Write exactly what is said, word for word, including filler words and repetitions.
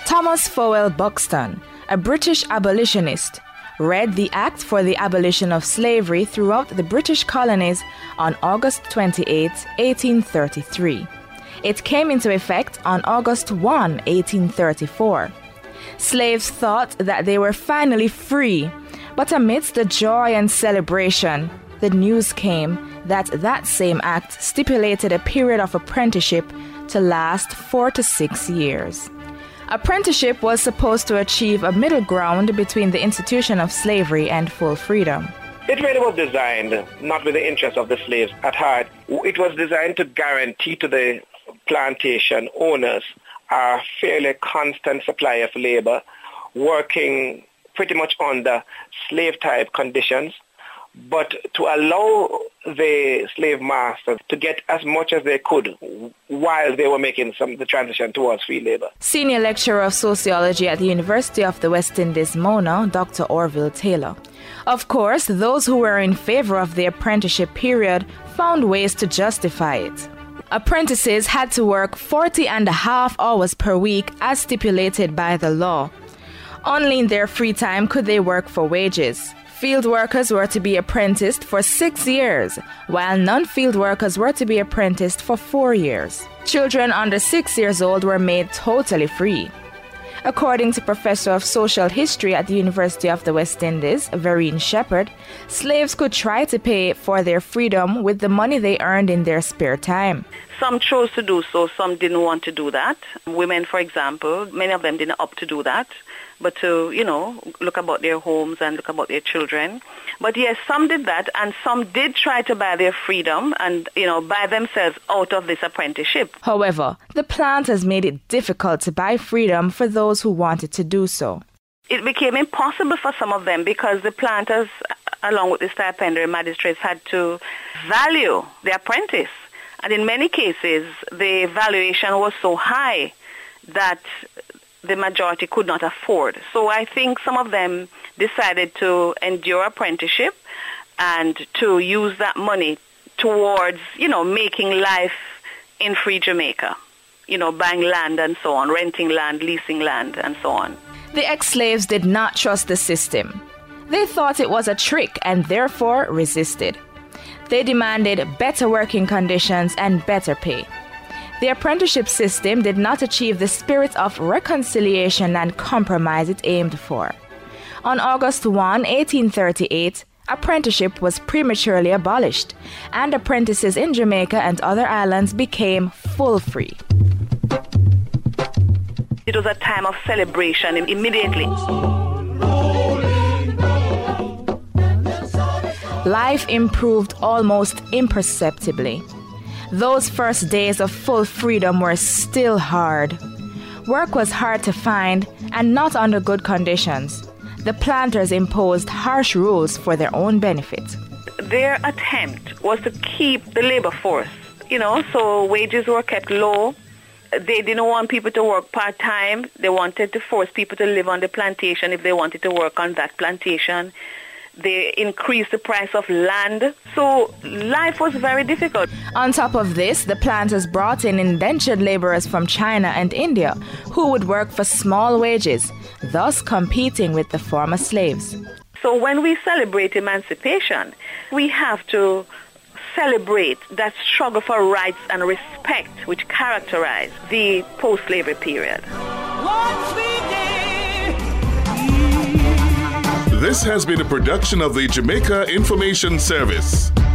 Thomas Fowell Buxton, a British abolitionist, read the Act for the Abolition of Slavery throughout the British colonies on August twenty-eighth, eighteen thirty-three. It came into effect on August first, eighteen thirty-four. Slaves thought that they were finally free, but amidst the joy and celebration, the news came that that same act stipulated a period of apprenticeship to last four to six years. Apprenticeship was supposed to achieve a middle ground between the institution of slavery and full freedom. It really was designed not with the interests of the slaves at heart. It was designed to guarantee to the plantation owners a fairly constant supply of labor, working pretty much under slave-type conditions, but to allow the slave masters to get as much as they could while they were making some the transition towards free labor. Senior lecturer of sociology at the University of the West Indies, Mona, Doctor Orville Taylor. Of course, those who were in favor of the apprenticeship period found ways to justify it. Apprentices had to work forty and a half hours per week as stipulated by the law. Only in their free time could they work for wages. Field workers were to be apprenticed for six years, while non-field workers were to be apprenticed for four years. Children under six years old were made totally free. According to Professor of Social History at the University of the West Indies, Vereen Shepherd, slaves could try to pay for their freedom with the money they earned in their spare time. Some chose to do so, some didn't want to do that. Women, for example, many of them didn't opt to do that, but to, you know, look about their homes and look about their children. But yes, some did that, and some did try to buy their freedom and, you know, buy themselves out of this apprenticeship. However, the planters made it difficult to buy freedom for those who wanted to do so. It became impossible for some of them because the planters, along with the stipendiary magistrates, had to value the apprentice. And in many cases, the valuation was so high that the majority could not afford. So I think some of them decided to endure apprenticeship and to use that money towards, you know, making life in free Jamaica, you know, buying land and so on, renting land, leasing land and so on. The ex-slaves did not trust the system. They thought it was a trick and therefore resisted. They demanded better working conditions and better pay. The apprenticeship system did not achieve the spirit of reconciliation and compromise it aimed for. On August first, eighteen thirty-eight, apprenticeship was prematurely abolished, and apprentices in Jamaica and other islands became full free. It was a time of celebration immediately. Life improved almost imperceptibly. Those first days of full freedom were still hard. Work was hard to find and not under good conditions. The planters imposed harsh rules for their own benefit. Their attempt was to keep the labor force, you know, so wages were kept low. They didn't want people to work part-time. They wanted to force people to live on the plantation if they wanted to work on that plantation. They increased the price of land. So life was very difficult. On top of this, the planters brought in indentured laborers from China and India who would work for small wages, thus competing with the former slaves. So when we celebrate emancipation, we have to celebrate that struggle for rights and respect which characterized the post-slavery period. This has been a production of the Jamaica Information Service.